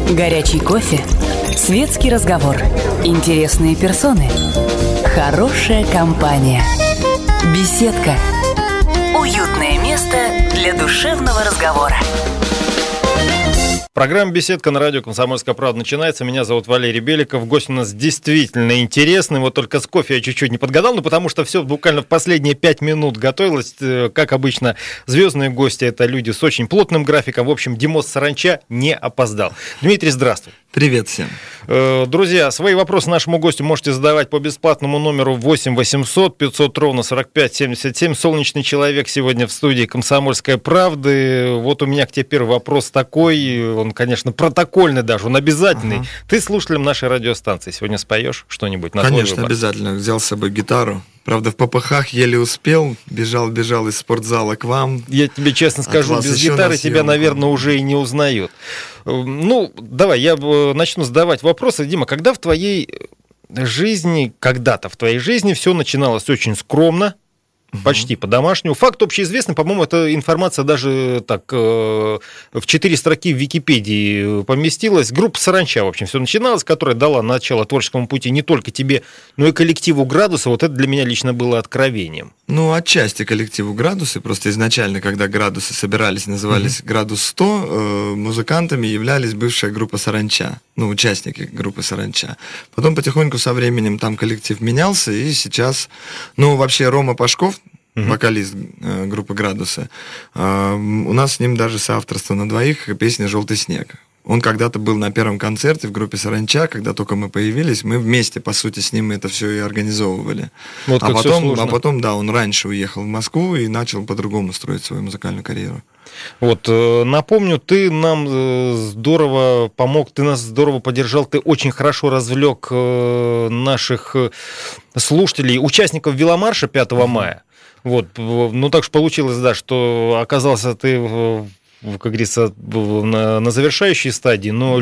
Горячий кофе, светский разговор, интересные персоны, хорошая компания, беседка, уютное место для душевного разговора. Программа «Беседка» на радио «Комсомольская правда» начинается. Меня зовут Валерий Беликов. Гость у нас действительно интересный. Вот только с кофе я чуть-чуть не подгадал, но потому что все буквально в последние 5 минут готовилось. Как обычно, звездные гости – это люди с очень плотным графиком. В общем, Димос Саранча не опоздал. Дмитрий, здравствуй. Привет всем. Друзья, свои вопросы нашему гостю можете задавать по бесплатному номеру 8 800 500 ровно 45 77. Солнечный человек сегодня в студии «Комсомольской правды». Вот у меня к тебе первый вопрос такой. Он, конечно, протокольный даже, он обязательный. Ага. Ты слушателем нашей радиостанции. Сегодня споешь что-нибудь на твой выбор? Конечно, обязательно. Взял с собой гитару. Правда, в попыхах еле успел. Бежал из спортзала к вам. Я тебе честно скажу, без гитары тебя, наверное, уже и не узнают. Ну, давай, я начну задавать вопросы. Дима, когда в твоей жизни, когда-то в твоей жизни все начиналось очень скромно, почти по-домашнему. Факт общеизвестный, по-моему, эта информация даже так в 4 строки в Википедии поместилась. Группа «Саранча», в общем, все начиналось, которая дала начало творческому пути не только тебе, но и коллективу «Градуса». Вот это для меня лично было откровением. Ну, отчасти коллективу «Градусы». Просто изначально, когда «Градусы» собирались, назывались «Градус 100», музыкантами являлись бывшая группа «Саранча». Ну, участники группы «Саранча». Потом потихоньку со временем там коллектив менялся, и сейчас, ну, вообще Рома Пашков, вокалист группы «Градусы», у нас с ним даже соавторство на двоих песня «Желтый снег». Он когда-то был на первом концерте в группе «Саранча», когда только мы появились, мы вместе, по сути, с ним это все и организовывали. Вот а потом, да, он раньше уехал в Москву и начал по-другому строить свою музыкальную карьеру. Вот, напомню, ты нам здорово помог, ты нас здорово поддержал, ты очень хорошо развлек наших слушателей, участников веломарша 5 мая. Вот, ну так уж получилось, да, что оказался ты как говорится, на завершающей стадии, но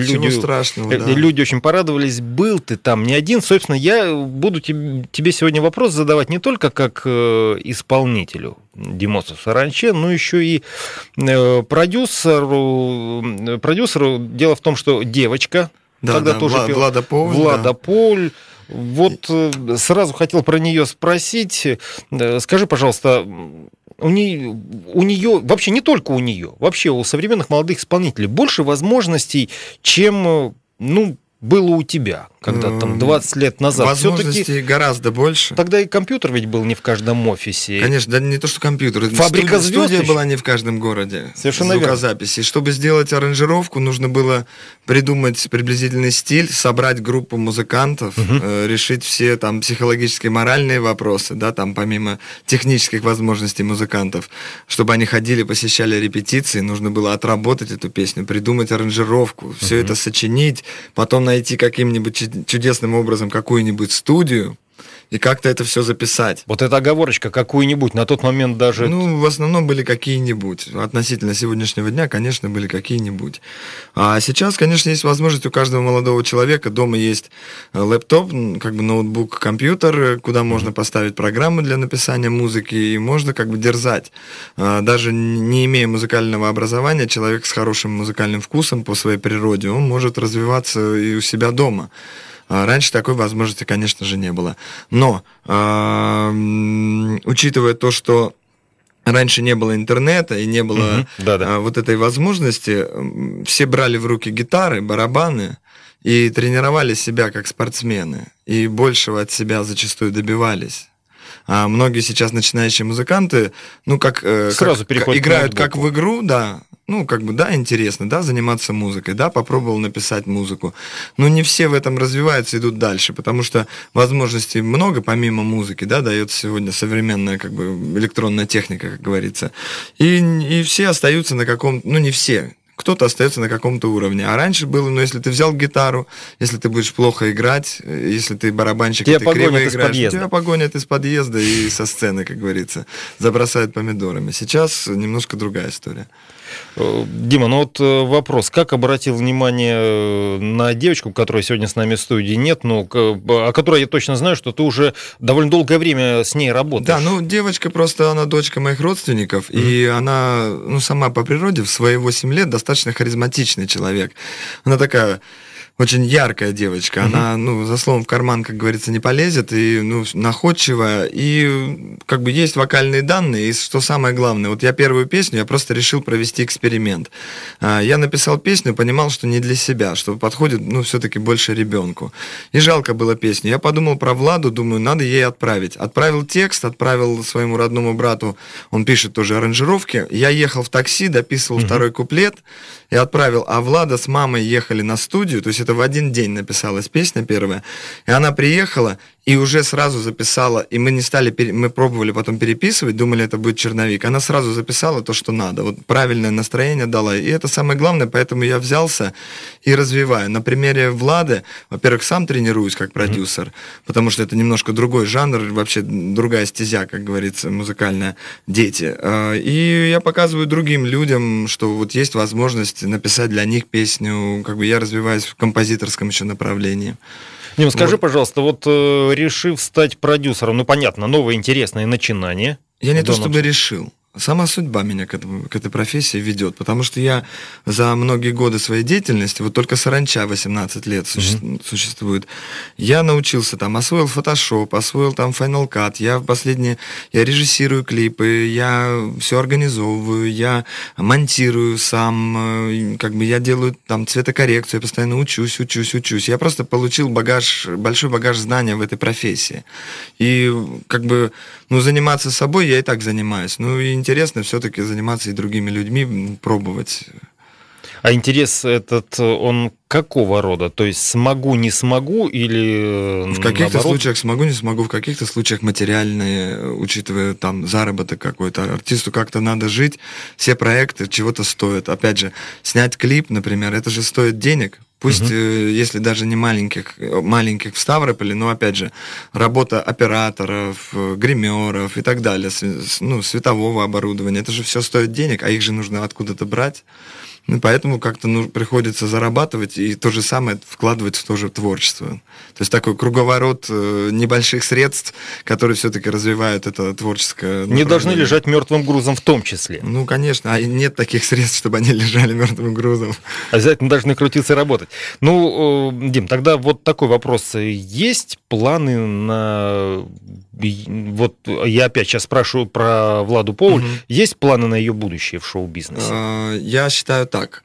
люди очень порадовались. Был ты там не один. Собственно, я буду тебе сегодня вопрос задавать не только как исполнителю Димосу Саранче, но еще и продюсеру. Дело в том, что девочка, тогда тоже пела, Влада Поль. Вот сразу хотел про нее спросить. Скажи, пожалуйста, у нее, вообще не только у нее, вообще у современных молодых исполнителей больше возможностей, чем, было у тебя, когда там 20 лет назад. Возможностей все-таки гораздо больше. Тогда и компьютер ведь был не в каждом офисе. Конечно, да не то, что компьютер. Фабрика звезд студия была не в каждом городе. Совершенно звукозаписи. Чтобы сделать аранжировку, нужно было придумать приблизительный стиль, собрать группу музыкантов, решить все там психологические, моральные вопросы, да, там помимо технических возможностей музыкантов, чтобы они ходили, посещали репетиции, нужно было отработать эту песню, придумать аранжировку, все это сочинить, потом найти каким-нибудь чудесным образом какую-нибудь студию и как-то это все записать. Вот эта оговорочка какую-нибудь, на тот момент даже... Ну, в основном были какие-нибудь. Относительно сегодняшнего дня, конечно, были какие-нибудь. А сейчас, конечно, есть возможность у каждого молодого человека. Дома есть лэптоп, как бы ноутбук, компьютер, куда можно поставить программы для написания музыки, и можно как бы дерзать. Даже не имея музыкального образования, человек с хорошим музыкальным вкусом по своей природе, он может развиваться и у себя дома. Раньше такой возможности, конечно же, не было. Но, учитывая то, что раньше не было интернета и не было вот этой возможности, все брали в руки гитары, барабаны и тренировали себя как спортсмены. И большего от себя зачастую добивались. А многие сейчас начинающие музыканты, играют как в игру, да. Интересно, да, заниматься музыкой, да, попробовал написать музыку. Но не все в этом развиваются, идут дальше, потому что возможностей много, помимо музыки, да, дает сегодня современная, электронная техника, как говорится. И все остаются на каком-то, не все, кто-то остается на каком-то уровне. А раньше было, если ты взял гитару, если ты будешь плохо играть, если ты барабанщик, и ты криво играешь, тебя погонят из подъезда и со сцены, как говорится, забросают помидорами. Сейчас немножко другая история. Дима, вопрос. Как обратил внимание на девочку, которая сегодня с нами в студии нет, о которой я точно знаю, что ты уже довольно долгое время с ней работаешь. Да, девочка просто, она дочка моих родственников, и она, сама по природе в свои 8 лет достаточно достаточно харизматичный человек. Она такая очень яркая девочка, она, за словом в карман, как говорится, не полезет, и, находчивая, и, как бы, есть вокальные данные, и, что самое главное, вот я первую песню, я просто решил провести эксперимент. Я написал песню, понимал, что не для себя, что подходит, все-таки больше ребенку. И жалко было песню. Я подумал про Владу, думаю, надо ей отправить. Отправил текст, отправил своему родному брату, он пишет тоже аранжировки. Я ехал в такси, дописывал второй куплет и отправил, а Влада с мамой ехали на студию, то есть это в один день написалась песня первая, и она приехала и уже сразу записала, и мы не стали, мы пробовали потом переписывать, думали, это будет черновик, она сразу записала то, что надо, вот правильное настроение дала, и это самое главное, поэтому я взялся и развиваю. На примере Влады, во-первых, сам тренируюсь как продюсер, потому что это немножко другой жанр, вообще другая стезя, как говорится, музыкальная, дети, и я показываю другим людям, что вот есть возможность написать для них песню, как бы я развиваюсь в композиторском еще направлении. Дим, скажи, пожалуйста, вот решив стать продюсером, понятно, новое интересное начинание. Я не то чтобы решил. Сама судьба меня к этой профессии ведет, потому что я за многие годы своей деятельности, вот только «Саранча» 18 лет существует, я научился там, освоил Photoshop, освоил там Final Cut, я режиссирую клипы, я все организовываю, я монтирую сам, как бы я делаю там цветокоррекцию, я постоянно учусь. Я просто получил большой багаж знаний в этой профессии. И как бы, заниматься собой я и так занимаюсь. И интересно все-таки заниматься и другими людьми, пробовать. А интерес этот, он какого рода? То есть смогу, не смогу или в каких-то случаях смогу, не смогу, в каких-то случаях материальные, учитывая там заработок какой-то. Артисту как-то надо жить, все проекты чего-то стоят. Опять же, снять клип, например, это же стоит денег. Пусть, если даже не маленьких в Ставрополе, но, опять же, работа операторов, гримеров и так далее, светового оборудования, это же все стоит денег, а их же нужно откуда-то брать. Поэтому как-то приходится зарабатывать и то же самое вкладывать в то же творчество. То есть такой круговорот небольших средств, которые все-таки развивают это творческое направление. Не должны лежать мертвым грузом в том числе. Конечно, а нет таких средств, чтобы они лежали мертвым грузом. Обязательно должны крутиться и работать. Дим, тогда вот такой вопрос. Есть планы на... Вот я опять сейчас спрашиваю про Владу Поуль. Есть планы на ее будущее в шоу-бизнесе? Я считаю так.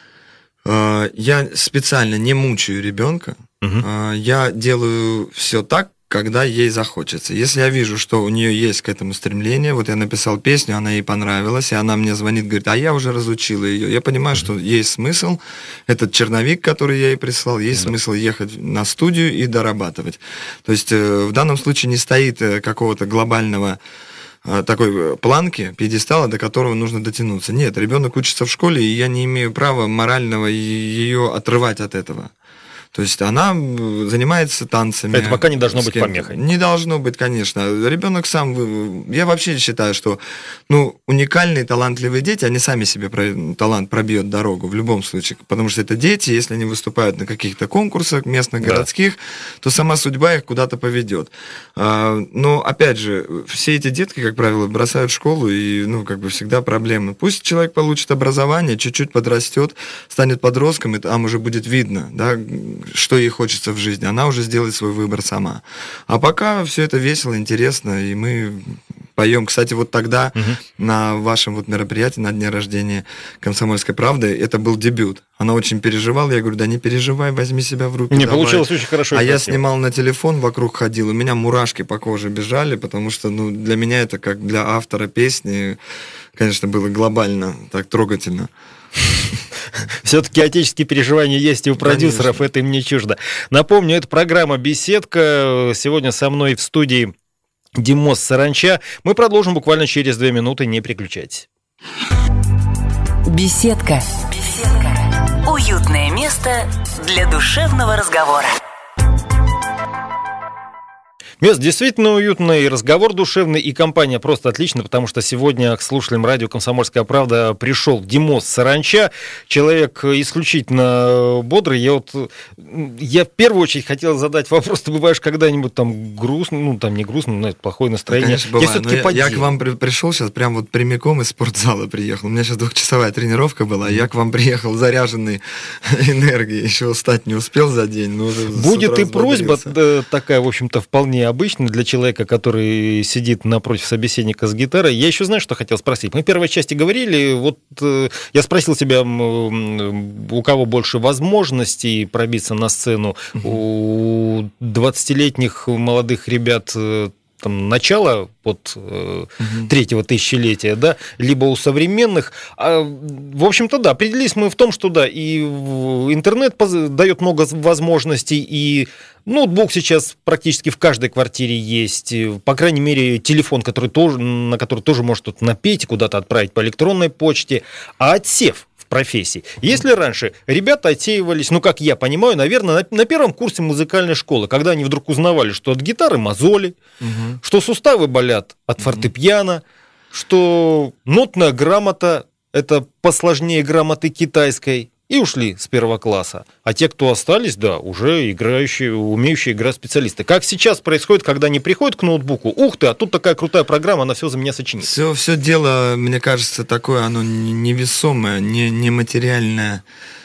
Я специально не мучаю ребенка. Я делаю все так, когда ей захочется. Если я вижу, что у нее есть к этому стремление, вот я написал песню, она ей понравилась, и она мне звонит, говорит, а я уже разучила ее. Я понимаю, что есть смысл, этот черновик, который я ей прислал, есть смысл ехать на студию и дорабатывать. То есть в данном случае не стоит какого-то глобального такой планки, пьедестала, до которого нужно дотянуться. Нет, ребенок учится в школе, и я не имею права морального ее отрывать от этого. То есть она занимается танцами. Это пока не должно быть помехой. Не должно быть, конечно. Ребенок сам... Я вообще считаю, что уникальные, талантливые дети, они сами себе талант пробьет дорогу в любом случае. Потому что это дети, если они выступают на каких-то конкурсах местных, городских, то сама судьба их куда-то поведет. Но, опять же, все эти детки, как правило, бросают школу, и, всегда проблемы. Пусть человек получит образование, чуть-чуть подрастет, станет подростком, и там уже будет видно, да, что ей хочется в жизни, она уже сделает свой выбор сама. А пока все это весело, интересно, и мы поем. Кстати, вот тогда на вашем мероприятии, на дне рождения «Комсомольской правды», это был дебют. Она очень переживала, я говорю, да не переживай, возьми себя в руки. Не, получилось очень хорошо. А я снимал на телефон, вокруг ходил, у меня мурашки по коже бежали, потому что, для меня это, как для автора песни, конечно, было глобально, так трогательно. Все-таки отеческие переживания есть и у продюсеров, это им не чуждо. Напомню, это программа «Беседка». Сегодня со мной в студии Димос Саранча. Мы продолжим буквально через 2 минуты, не переключайтесь. Беседка. Уютное место для душевного разговора. Место действительно уютное, и разговор душевный, и компания просто отличная, потому что сегодня к слушателям радио «Комсомольская правда» пришел Димос Саранча, человек исключительно бодрый. Я в первую очередь хотел задать вопрос: ты бываешь когда-нибудь там грустный, ну там не грустный, но это плохое настроение? Конечно, бывает. Я к вам пришел сейчас прям вот прямиком из спортзала приехал. У меня сейчас 2-часовая тренировка была, я к вам приехал заряженный энергией, еще устать не успел за день, но уже будет и просьба такая, в общем-то, вполне обычная для человека, который сидит напротив собеседника с гитарой. Я еще знаю, что хотел спросить. Мы в первой части говорили, вот я спросил тебя, у кого больше возможностей пробиться на сцену, у 20-летних молодых ребят там, начала вот третьего тысячелетия, да, либо у современных. В общем-то, да, определились мы в том, что да, и интернет дает много возможностей, и ноутбук сейчас практически в каждой квартире есть, по крайней мере, телефон, на который тоже может тут напеть, куда-то отправить по электронной почте, а отсев профессий. Если раньше ребята отсеивались, ну, как я понимаю, наверное, на первом курсе музыкальной школы, когда они вдруг узнавали, что от гитары мозоли, что суставы болят от фортепиано, что нотная грамота – это посложнее грамоты китайской, и ушли с первого класса. А те, кто остались, да, уже играющие, умеющие играть специалисты. Как сейчас происходит, когда они приходят к ноутбуку: ух ты, а тут такая крутая программа, она все за меня сочинит. Все дело, мне кажется, такое, оно невесомое, нематериальное.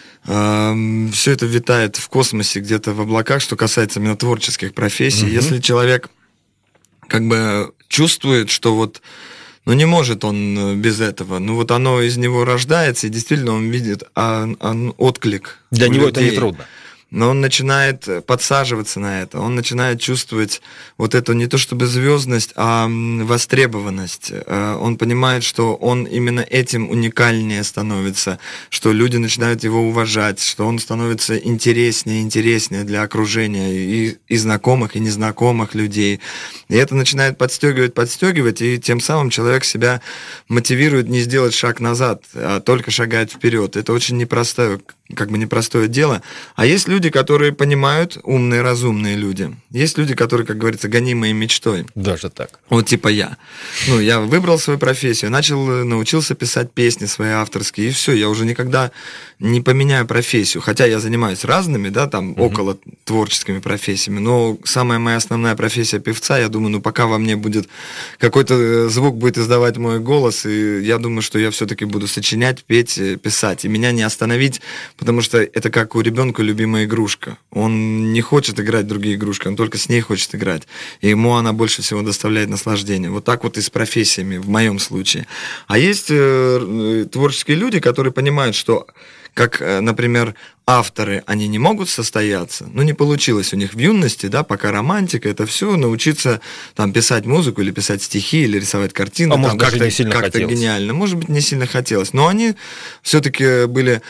Все это витает в космосе, где-то в облаках, что касается именно творческих профессий. Если человек как бы чувствует, что вот не может он без этого. Вот оно из него рождается, и действительно он видит отклик. Для него людей. Это нетрудно. Но он начинает подсаживаться на это, он начинает чувствовать вот эту не то чтобы звездность, а востребованность. Он понимает, что он именно этим уникальнее становится, что люди начинают его уважать, что он становится интереснее и интереснее для окружения и знакомых, и незнакомых людей. И это начинает подстегивать, и тем самым человек себя мотивирует не сделать шаг назад, а только шагать вперед. Это очень непростое дело. А есть люди, которые понимают, умные, разумные люди. Есть люди, которые, как говорится, гонимые мечтой. Даже так. Вот типа я. Я выбрал свою профессию, научился писать песни свои авторские, и все, я уже никогда не поменяю профессию. Хотя я занимаюсь разными, да, там, около творческими профессиями, но самая моя основная профессия певца, я думаю, пока во мне будет какой-то звук будет издавать мой голос, и я думаю, что я все-таки буду сочинять, петь, писать. И меня не остановить, потому что это как у ребенка любимая игрушка. Он не хочет играть в другие игрушки, он только с ней хочет играть. И ему она больше всего доставляет наслаждение. Вот так вот и с профессиями, в моем случае. А есть творческие люди, которые понимают, что, как, например, авторы, они не могут состояться, не получилось у них в юности, да, пока романтика, это все, научиться там писать музыку или писать стихи, или рисовать картины, может, как-то гениально. Может быть, не сильно хотелось. Но они все-таки были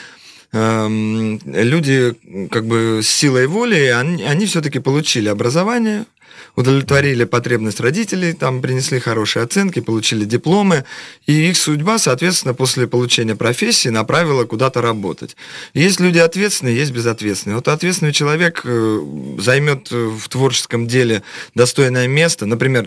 люди как бы с силой воли, они все-таки получили образование, удовлетворили потребность родителей, там принесли хорошие оценки, получили дипломы, и их судьба, соответственно, после получения профессии направила куда-то работать. Есть люди ответственные, есть безответственные. Вот ответственный человек займет в творческом деле достойное место, например,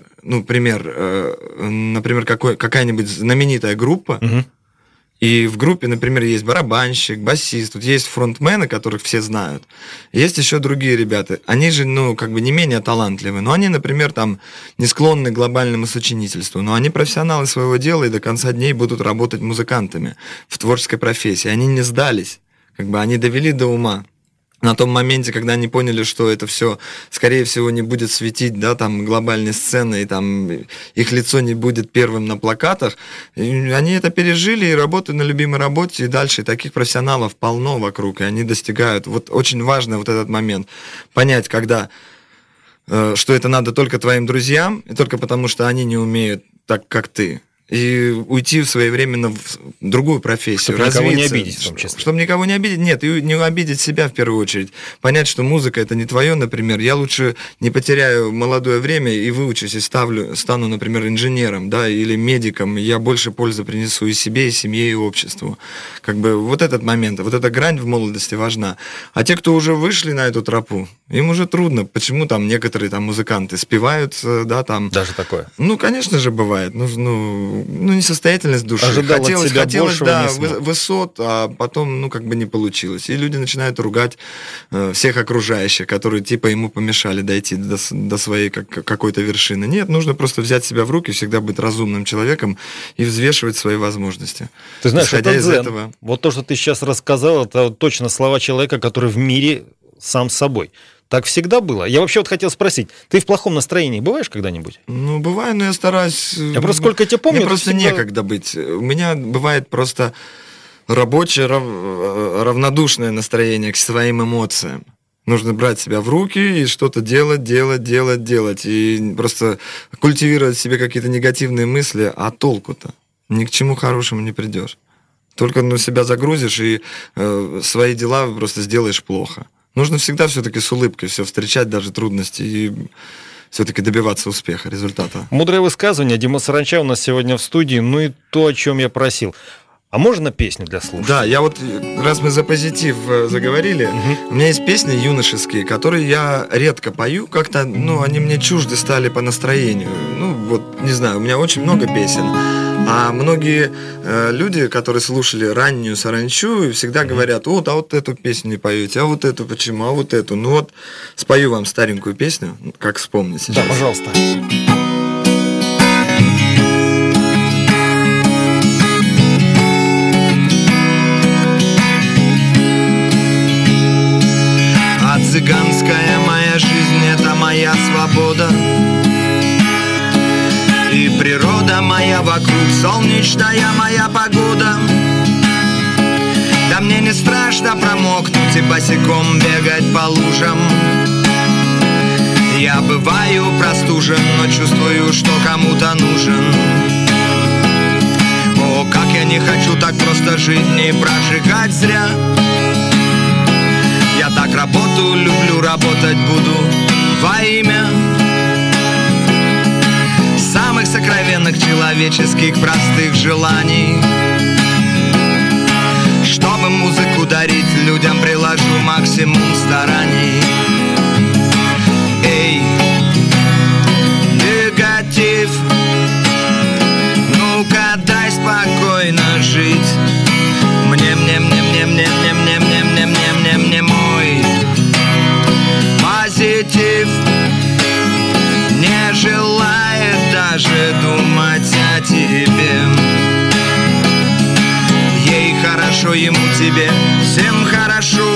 какая-нибудь знаменитая группа, и в группе, например, есть барабанщик, басист, тут есть фронтмены, которых все знают. Есть еще другие ребята. Они же, не менее талантливы, но они, например, там не склонны к глобальному сочинительству, но они профессионалы своего дела и до конца дней будут работать музыкантами в творческой профессии. Они не сдались, они довели до ума. На том моменте, когда они поняли, что это все, скорее всего, не будет светить, да, там, глобальной сцены, и там их лицо не будет первым на плакатах, и они это пережили и работают на любимой работе, и дальше. И таких профессионалов полно вокруг, и они достигают. Вот очень важно вот этот момент. Понять, что это надо только твоим друзьям, и только потому, что они не умеют так, как ты. и уйти своевременно в другую профессию. Чтобы никого не обидеть, в том числе. Чтобы никого не обидеть, нет, и не обидеть себя в первую очередь. Понять, что музыка это не твое, например. Я лучше не потеряю молодое время и выучусь, и стану, например, инженером, да, или медиком. Я больше пользы принесу и себе, и семье, и обществу. Как бы вот этот момент, вот эта грань в молодости важна. А те, кто уже вышли на эту тропу, им уже трудно. Почему там некоторые там музыканты спевают, да, там... Даже такое? Ну, конечно же, бывает. Несостоятельность души. Хотелось, да, высот, а потом, как бы не получилось. И люди начинают ругать всех окружающих, которые типа ему помешали дойти до своей какой-то вершины. Нет, нужно просто взять себя в руки, всегда быть разумным человеком и взвешивать свои возможности. Ты знаешь, исходя из этого... Вот то, что ты сейчас рассказал, это точно слова человека, который в мире сам с собой. Так всегда было? Я вообще хотел спросить, ты в плохом настроении бываешь когда-нибудь? Бываю, но я стараюсь... Я просто сколько тебя помню... Мне просто некогда быть. У меня бывает просто рабочее, равнодушное настроение к своим эмоциям. Нужно брать себя в руки и что-то делать. И просто культивировать в себе какие-то негативные мысли. А толку-то? Ни к чему хорошему не придешь. Только себя загрузишь и свои дела просто сделаешь плохо. Нужно всегда все-таки с улыбкой все встречать, даже трудности, и все-таки добиваться успеха, результата. Мудрое высказывание. Дима Саранча у нас сегодня в студии. Ну и то, о чем я просил. А можно песню для слушателей? Да, я вот, раз мы за позитив заговорили, у меня есть песни юношеские, которые я редко пою, как-то, они мне чужды стали по настроению. Не знаю, у меня очень много песен. А многие люди, которые слушали раннюю саранчу, всегда говорят: а вот эту песню не поете, а вот эту почему, а вот эту. Спою вам старенькую песню, как вспомнить сейчас. Да, пожалуйста. А цыганская моя жизнь — это моя свобода. И природа моя вокруг, солнечная моя погода. Да мне не страшно промокнуть и босиком бегать по лужам. Я бываю простужен, но чувствую, что кому-то нужен. О, как я не хочу так просто жить, не прожигать зря. Я так работаю, люблю, работать буду во имя самых сокровенных человеческих простых желаний. Чтобы музыку дарить людям, приложу максимум стараний. Эй, негатив, ну-ка дай спокойно жить. Мне мой позитив не желает даже думать о тебе. Ей хорошо, ему, тебе, всем хорошо.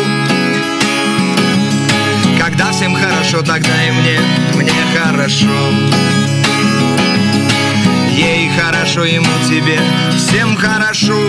Когда всем хорошо, тогда и мне хорошо. Ей хорошо, ему, тебе, всем хорошо.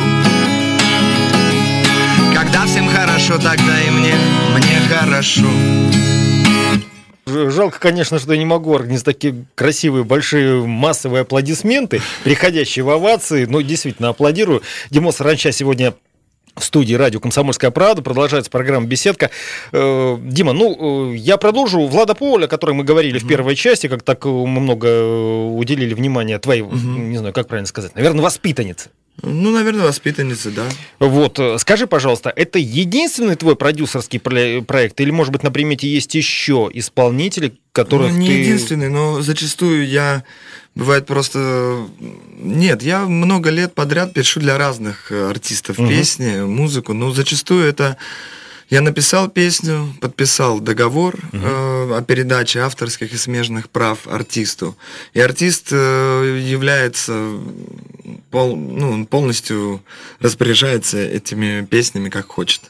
Когда всем хорошо, тогда и мне хорошо. Жалко, конечно, что я не могу организовать такие красивые, большие, массовые аплодисменты, переходящие в овации. Но действительно аплодирую. Дима Саранча сегодня в студии радио «Комсомольская правда». Продолжается программа «Беседка». Дима, я продолжу. Влада Поволя, о которой мы говорили в первой части, как так мы много уделили внимания твоей, не знаю, как правильно сказать, наверное, воспитаннице. Наверное, воспитанница, да. Вот, скажи, пожалуйста, это единственный твой продюсерский проект, или, может быть, на примете есть еще исполнители, которых не ты... единственный, но зачастую я... Бывает просто... Нет, я много лет подряд пишу для разных артистов песни, музыку, но зачастую это... Я написал песню, подписал договор о передаче авторских и смежных прав артисту. И артист является... он полностью распоряжается этими песнями, как хочет.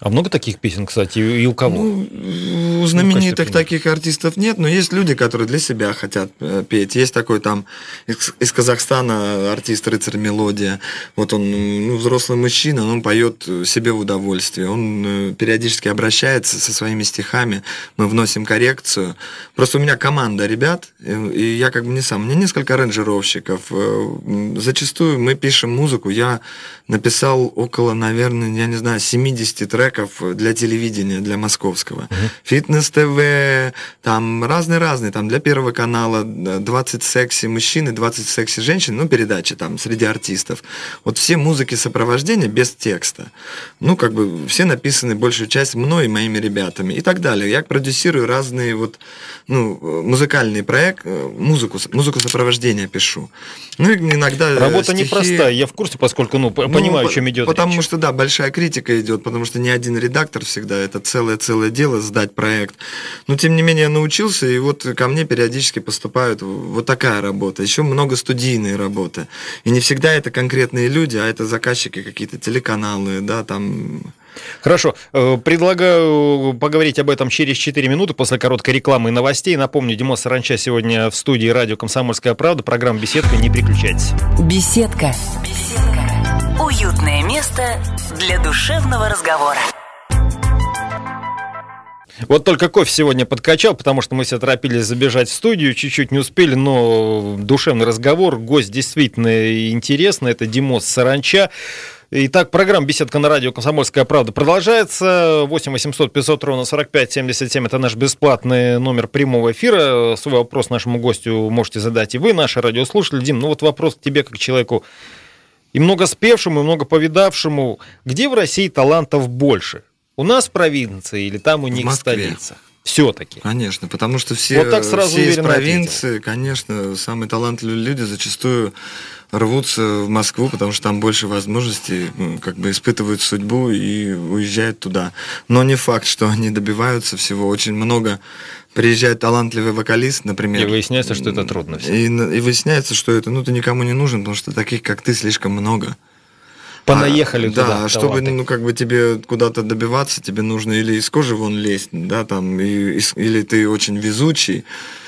А много таких песен, кстати, и у кого? У знаменитых таких артистов нет, но есть люди, которые для себя хотят петь. Есть такой там из Казахстана артист «Рыцарь Мелодия». Вот он взрослый мужчина, он поет себе в удовольствие. Он периодически обращается со своими стихами, мы вносим коррекцию. Просто у меня команда ребят, и я как бы не сам. У меня несколько аранжировщиков. Зачастую мы пишем музыку. Я написал около, наверное, я не знаю, 70 треков для телевидения, для московского. Фитнес-ТВ, там разные-разные, там для Первого канала 20 секси мужчин и 20 секси женщин, ну, передачи там среди артистов. Вот все музыки сопровождения без текста. Ну, как бы все написаны, большую часть, мной и моими ребятами и так далее. Я продюсирую разные вот, музыкальные проекты, музыку сопровождения пишу. Ну, и иногда работа стихи... непростая, я в курсе, поскольку, понимаю, о чем идет речь. Потому что, да, большая критика идет, потому что не один редактор всегда, это целое дело сдать проект. Но, тем не менее, я научился, и вот ко мне периодически поступают вот такая работа. Еще много студийной работы. И не всегда это конкретные люди, а это заказчики какие-то, телеканалы, да, там... Хорошо. Предлагаю поговорить об этом через 4 минуты после короткой рекламы и новостей. Напомню, Димос Саранча сегодня в студии радио «Комсомольская правда». Программа «Беседка». Не переключайтесь. Беседка. Беседка. Уютное место для душевного разговора. Вот только кофе сегодня подкачал, потому что мы все торопились забежать в студию, чуть-чуть не успели, но душевный разговор, гость действительно интересный, это Димос Саранча. Итак, программа «Беседка» на радио «Комсомольская правда» продолжается. 8 800 500 ровно 45 77 – это наш бесплатный номер прямого эфира. Свой вопрос нашему гостю можете задать и вы, наши радиослушатели. Дим, вот вопрос к тебе, как человеку и много спевшему, и много повидавшему. Где в России талантов больше? У нас в провинции или там у них в столицах? Все-таки. Конечно, потому что все, вот так сразу все из провинции, конечно, самые талантливые люди зачастую рвутся в Москву, потому что там больше возможностей, как бы испытывают судьбу и уезжают туда. Но не факт, что они добиваются всего. Очень много приезжает талантливый вокалист, например. И выясняется, что это трудно. И выясняется, что это, ты никому не нужен, потому что таких, как ты, слишком много. Понаехали туда. Да, чтобы, тебе куда-то добиваться, тебе нужно или из кожи вон лезть, да, там, или ты очень везучий,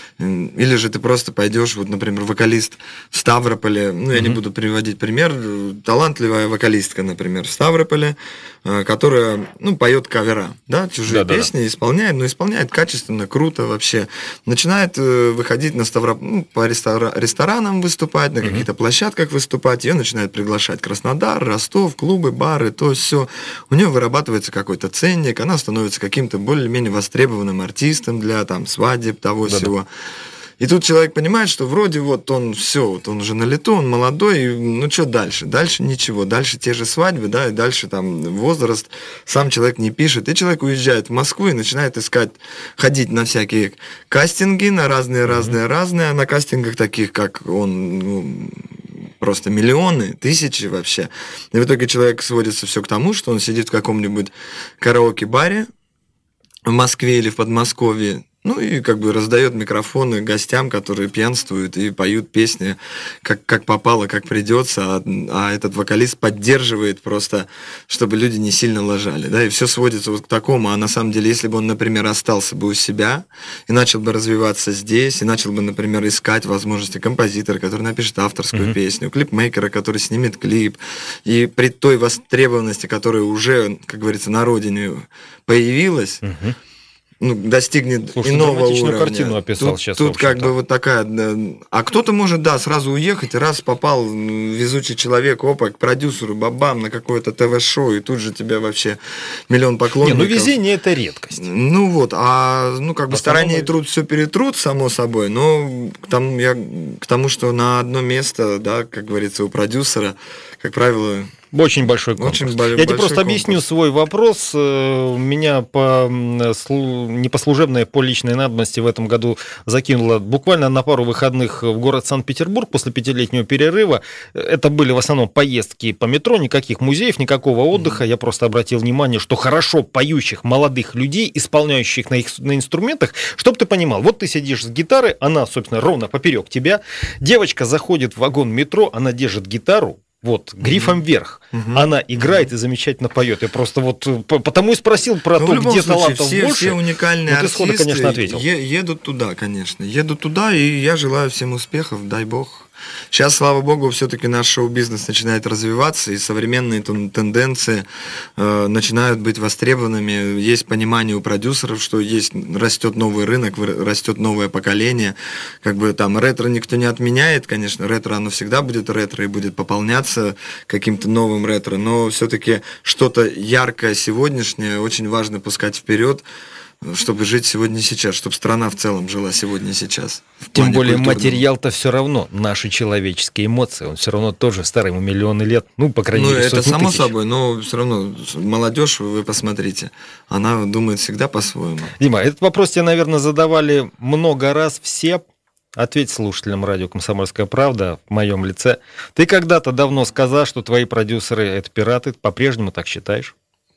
или же ты просто пойдешь, вот, например, вокалист в Ставрополе, я не буду приводить пример, талантливая вокалистка, например, в Ставрополе, которая, поет кавера, да, чужие песни, исполняет, но исполняет качественно, круто вообще, начинает выходить на по ресторанам выступать, на каких-то площадках выступать, ее начинают приглашать Краснодар, Ростов, клубы, бары, то все, у нее вырабатывается какой-то ценник, она становится каким-то более-менее востребованным артистом для там свадеб, того всего. И тут человек понимает, что вроде вот он уже на лету, он молодой, что дальше? Дальше ничего, дальше те же свадьбы, да, и дальше там возраст, сам человек не пишет, и человек уезжает в Москву и начинает ходить на всякие кастинги, на разные, а на кастингах таких, как он, просто миллионы, тысячи вообще. И в итоге человек сводится все к тому, что он сидит в каком-нибудь караоке-баре в Москве или в Подмосковье, и как бы раздает микрофоны гостям, которые пьянствуют и поют песни, как попало, как придется, а этот вокалист поддерживает просто, чтобы люди не сильно лажали, да, и все сводится вот к такому, а на самом деле, если бы он, например, остался бы у себя и начал бы развиваться здесь, и начал бы, например, искать возможности композитора, который напишет авторскую песню, клипмейкера, который снимет клип, и при той востребованности, которая уже, как говорится, на родине появилась, достигнет иного уровня. Картину описал сейчас. Тут как бы вот такая... А кто-то может, сразу уехать, раз попал везучий человек, к продюсеру, бабам, на какое-то ТВ-шоу, и тут же тебе вообще миллион поклонников. Везение – это редкость. Старание и труд все перетрут, само собой, но к тому, что на одно место, да, как говорится, у продюсера, как правило... Очень большой конкурс. Я тебе просто объясню свой вопрос. Меня не по служебной, по личной надобности в этом году закинуло буквально на пару выходных в город Санкт-Петербург после 5-летнего перерыва. Это были в основном поездки по метро, никаких музеев, никакого отдыха. Я просто обратил внимание, что хорошо поющих молодых людей, исполняющих на инструментах, чтобы ты понимал, вот ты сидишь с гитарой, она, собственно, ровно поперек тебя, девочка заходит в вагон метро, она держит гитару, вот, грифом вверх. Она играет и замечательно поет. Я просто вот потому и спросил про то, где талантов больше. Все уникальные артисты, конечно, ответил. Едут туда, конечно. Едут туда, и я желаю всем успехов, дай бог. Сейчас, слава богу, все-таки наш шоу-бизнес начинает развиваться, и современные тенденции начинают быть востребованными. Есть понимание у продюсеров, что растет новый рынок, растет новое поколение. Как бы там ретро никто не отменяет, конечно, ретро оно всегда будет ретро и будет пополняться каким-то новым ретро, но все-таки что-то яркое сегодняшнее очень важно пускать вперед, чтобы жить сегодня и сейчас, чтобы страна в целом жила сегодня и сейчас. Тем более материал-то все равно, наши человеческие эмоции, он все равно тоже старый, ему миллионы лет, ну, по крайней мере, это само собой, но все равно молодежь, вы посмотрите, она думает всегда по-своему. Дима, этот вопрос тебе, наверное, задавали много раз все. Ответь слушателям радио «Комсомольская правда» в моем лице. Ты когда-то давно сказал, что твои продюсеры — это пираты, по-прежнему так считаешь?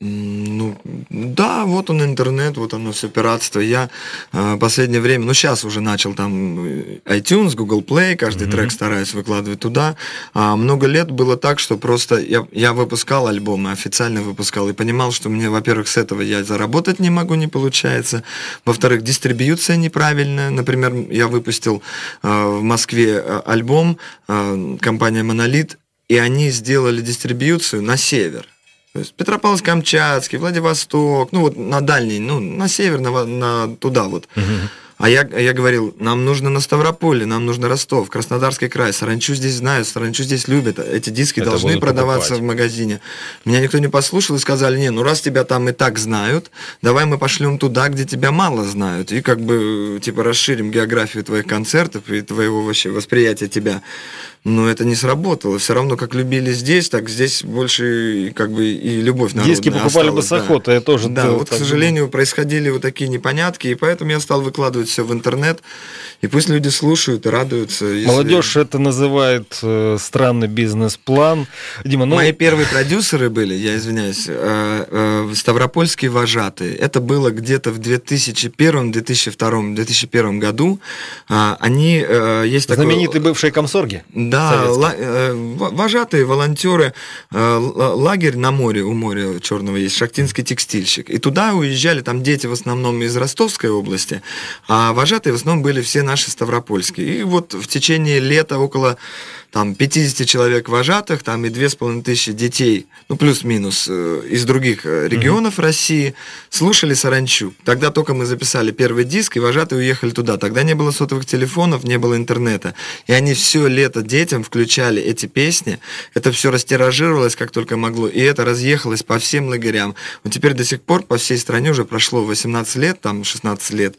Ну, да, вот он интернет, вот оно все пиратство. Я последнее время, сейчас уже начал там iTunes, Google Play, каждый трек стараюсь выкладывать туда. А много лет было так, что просто я выпускал альбомы, официально выпускал, и понимал, что мне, во-первых, с этого я заработать не могу, не получается. Во-вторых, дистрибьюция неправильная. Например, я выпустил в Москве альбом, компания «Монолит», и они сделали дистрибьюцию на север. То есть Петропавловск-Камчатский, Владивосток, ну вот на дальний, ну на север, туда вот. А я говорил, нам нужно на Ставрополе, нам нужно Ростов, Краснодарский край, саранчу здесь знают, саранчу здесь любят, эти диски должны продаваться в магазине. Меня никто не послушал и сказали, раз тебя там и так знают, давай мы пошлем туда, где тебя мало знают, и как бы типа расширим географию твоих концертов и твоего вообще восприятия тебя. Но это не сработало. Все равно, как любили здесь, так здесь больше как бы и любовь народная диски покупали бы с охотой, я тоже. Да, вот, к сожалению, происходили вот такие непонятки, и поэтому я стал выкладывать все в интернет, и пусть люди слушают и радуются. Молодежь это называет странный бизнес-план. Дима, Мои первые продюсеры были, я извиняюсь, ставропольские вожатые. Это было где-то в 2001, 2002, 2001 году. Они есть такой... Знаменитые бывшие комсорги? Да, вожатые, волонтеры, лагерь на море, у моря Черного есть, Шахтинский текстильщик. И туда уезжали там дети в основном из Ростовской области, а вожатые в основном были все наши ставропольские. И вот в течение лета около 50 человек вожатых, там и 2500 детей, плюс-минус, из других регионов России, слушали саранчу. Тогда только мы записали первый диск, и вожатые уехали туда. Тогда не было сотовых телефонов, не было интернета. И они все лето детям включали эти песни. Это все растиражировалось, как только могло, и это разъехалось по всем лагерям. Вот теперь до сих пор по всей стране уже прошло 18 лет, 16 лет.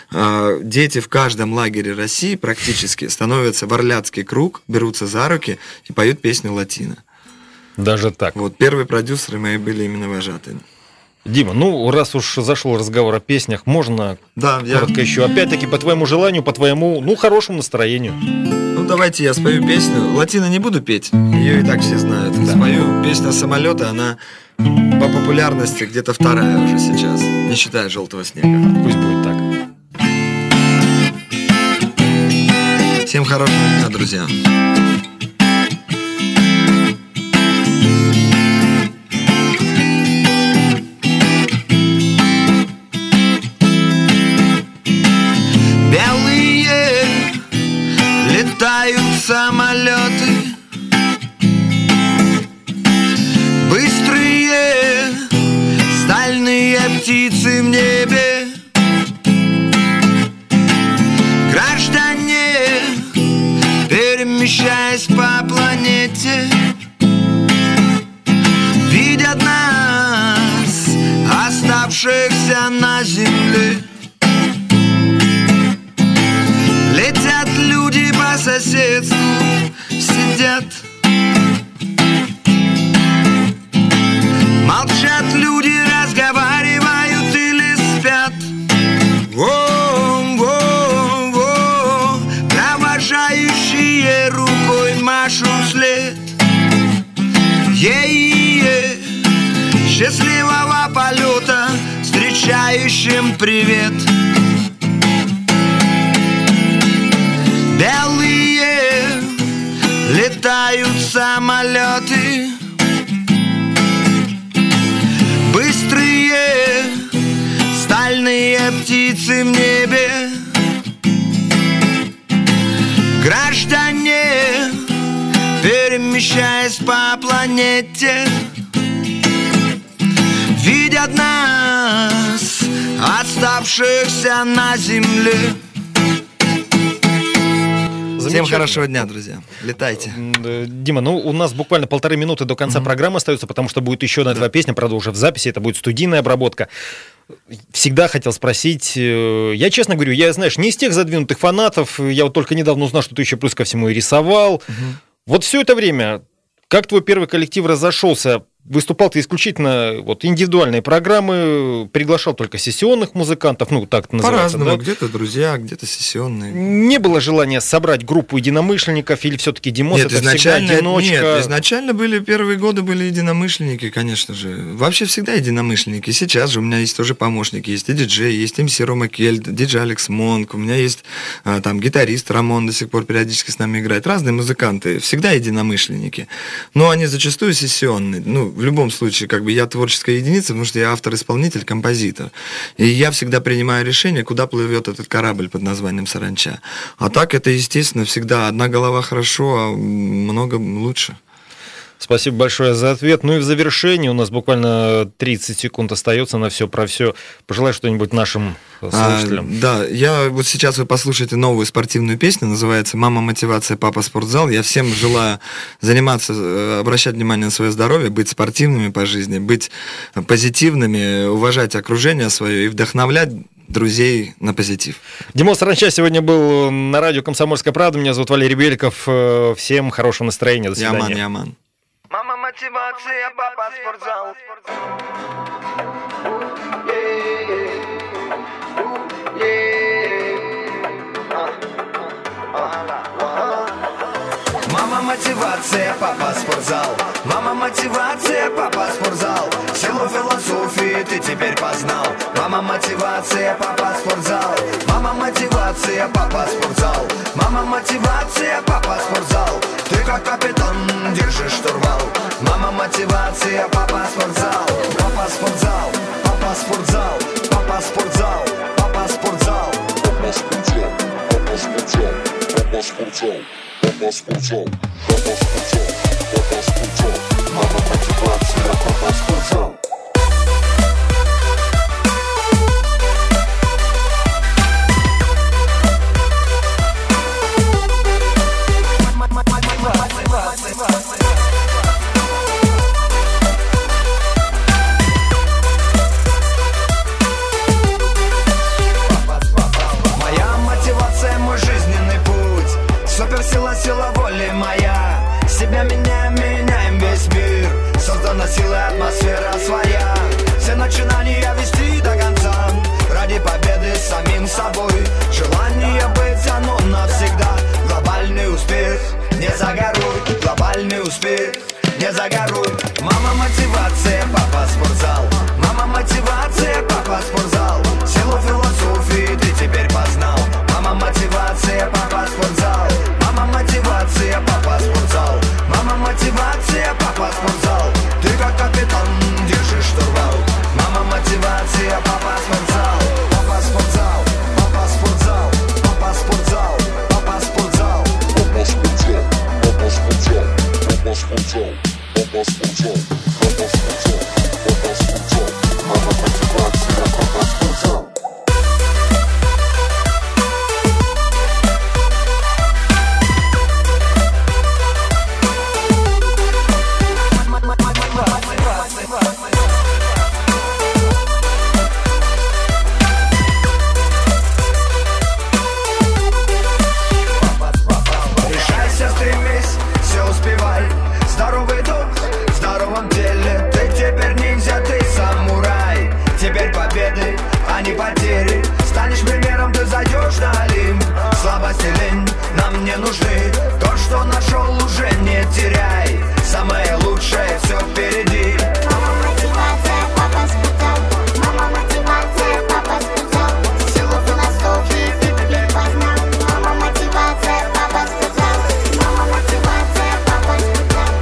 Дети в каждом лагере России практически становятся в Орляцкий круг, берутся за руки и поют песню «Латино». Даже так? Вот первые продюсеры мои были именно вожатые. Дима, раз уж зашел разговор о песнях, можно коротко еще, опять-таки, по твоему желанию, по твоему, хорошему настроению. Давайте я спою песню. «Латино» не буду петь, ее и так все знают. Да. Спою песню «Самолеты», она по популярности где-то вторая уже сейчас, не считая «Желтого снега». Пусть будет так. Всем хорошего дня, друзья. Белые летают самолеты, быстрые стальные птицы в небе. Граждане, перемещаясь по планете, видят нас, оставшихся на земле. Летят люди по соседству, сидят. Молчат люди, разговаривают или спят. Во-во-во, провожающие рукой машут вслед. Е-е-е, счастливого полета, встречающим привет. Белые летают самолеты, быстрые стальные птицы в небе. Граждане, перемещаясь по планете, видят нас, оставшихся на земле. Всем хорошего дня, друзья. Летайте. Дима, ну у нас буквально 1,5 минуты до конца программы остается, потому что будет еще одна 2 песни, правда, уже в записи, это будет студийная обработка. Всегда хотел спросить, я честно говорю, я, знаешь, не из тех задвинутых фанатов, я вот только недавно узнал, что ты еще плюс ко всему и рисовал. Вот все это время, как твой первый коллектив разошелся? Выступал ты исключительно вот индивидуальные программы, приглашал только сессионных музыкантов, ну так это называется. По-разному, да? Где-то друзья, где-то сессионные. Не было желания собрать группу единомышленников или все-таки Димос это всегда одиночка? Нет, изначально первые годы были единомышленники, конечно же. Вообще всегда единомышленники. Сейчас же у меня есть тоже помощники, есть и диджей, есть МС Рома Кельт, диджей Алекс Монк, у меня есть там гитарист Рамон, до сих пор периодически с нами играет. Разные музыканты, всегда единомышленники. Но они зачастую сессионные. Ну, в любом случае, как бы я творческая единица, потому что я автор-исполнитель, композитор. И я всегда принимаю решение, куда плывет этот корабль под названием «Саранча». А так это, естественно, всегда одна голова хорошо, а много лучше. Спасибо большое за ответ. Ну и в завершении у нас буквально 30 секунд остается на все про все. Пожелай что-нибудь нашим слушателям. Да, я вот сейчас вы послушаете новую спортивную песню, называется «Мама мотивация, папа спортзал». Я всем желаю заниматься, обращать внимание на свое здоровье, быть спортивными по жизни, быть позитивными, уважать окружение свое и вдохновлять друзей на позитив. Димос Саранча сегодня был на радио «Комсомольская правда». Меня зовут Валерий Беликов. Всем хорошего настроения. До свидания. Яман. Мама мотивация, папа спортзал. Мама мотивация, папа спортзал. Мама мотивация, папа спортзал. Силу философии ты теперь познал. Мама мотивация, папа спортзал. Мама мотивация, папа спортзал. Мама мотивация, папа спортзал. Ты как капитан держишь штурвал. Мама мотивация, папа спортзал. Папа спортзал, папа спортзал. Папа спортзал, папа спортзал. Папа спортзал, папа спортзал. Папа спортзал, папа спортзал. Папа спортзал, папа спортзал. Мама мотивация, папа спортзал. Сила воли моя, себя меняем весь мир. Создана сила, атмосфера своя. Все начинания вести до конца. Ради победы самим собой. Желание быть оно навсегда. Глобальный успех, не загоруй. Глобальный успех, не загоруй. Мама мотивация, папа спортзал. Мама мотивация, папа спортзал. Силу философии ты теперь познал. Мама мотивация, папа спортзал. Мама мотивация, папа спортзал. Мама мотивация, папа спортзал. Ты как капитан держишь штурвал. Мама мотивация, папа спортзал. Папа спортзал, папа спортзал. Папа спортзал, папа спортзал. Папа спортзал, папа спортзал. Папа спортзал, папа спортзал. Папа спортзал, папа спортзал. Мама мотивация, папа спортзал. Решайся, стремись, все успевай. Здоровый дух в здоровом теле. Ты теперь ниндзя, ты самурай. Теперь победы, а не потери. Станешь примером, ты зайдешь на Олимп. Слабость и лень нам не нужны. То, что нашел, уже не теряй. Самое лучшее все впереди. Мама мотивация, папа спортзал. Мама мотивация, папа спортзал. Силу философии ты теперь познал. Мама мотивация, папа спортзал. Мама мотивация, папа спортзал.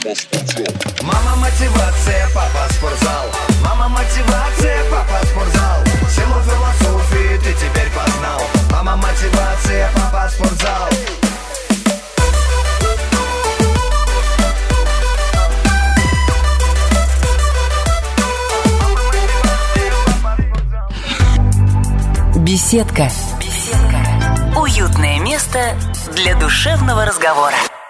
Мама мотивация, папа спортзал. Мама мотивация, папа спортзал. Силу философии ты теперь познал. Мама мотивация, папа спортзал. Беседка. Уютное место для душевного разговора.